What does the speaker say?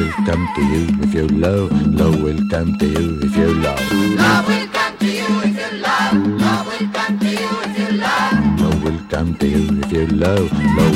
will come to you if you're low. Love will come to you if you're low. Love will come to you if you're low. Love will come to you if you're low. Love will come to you if you're low. Love